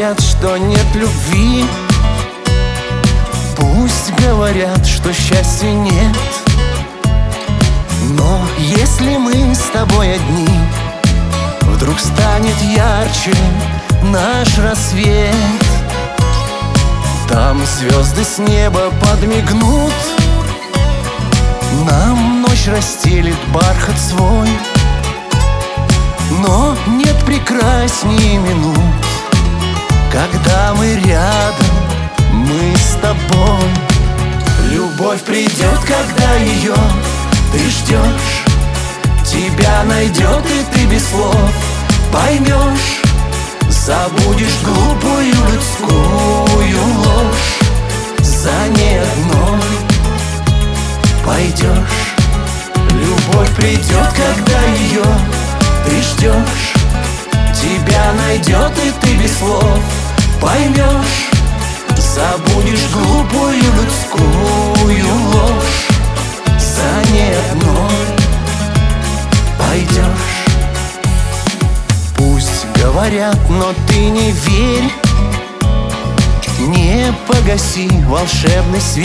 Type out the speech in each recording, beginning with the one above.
говорят, что нет любви, пусть говорят, что счастья нет, но если мы с тобой одни, вдруг станет ярче наш рассвет. Там звезды с неба подмигнут, нам ночь расстелит бархат свой, но нет прекрасней минут, когда мы рядом, мы с тобой. Любовь придет, когда ее ты ждешь, тебя найдет, и ты без слов поймешь, забудешь глупую людскую ложь, за ней одной пойдешь. Любовь придет, когда ее ты ждешь, тебя найдет, и ты без слов поймешь, забудешь глупую людскую ложь, за ней одной пойдешь. Пусть говорят, но ты не верь, не погаси волшебный свет.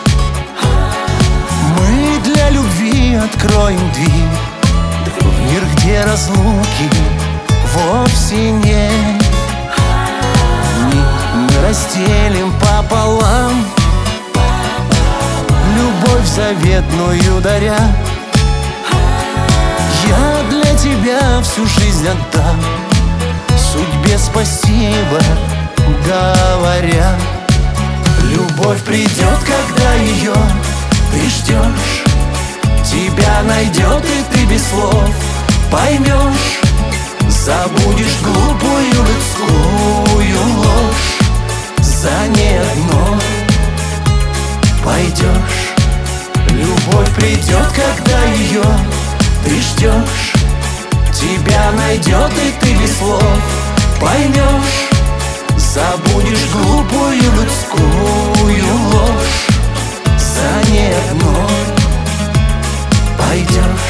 Мы для любви откроем дверь в мир, где разлуки вовсе нет. Мы разделим пополам любовь заветную даря. Я для тебя всю жизнь отдам, судьбе спасибо говоря. Любовь придет, когда ее ты ждешь, тебя найдет, и ты без слов поймешь, забудешь глупую людскую ложь, за ней одной пойдешь. Любовь придет, когда ее ты ждешь, тебя найдет, и ты без слов поймешь, забудешь глупую людскую ложь, за ней одной пойдешь.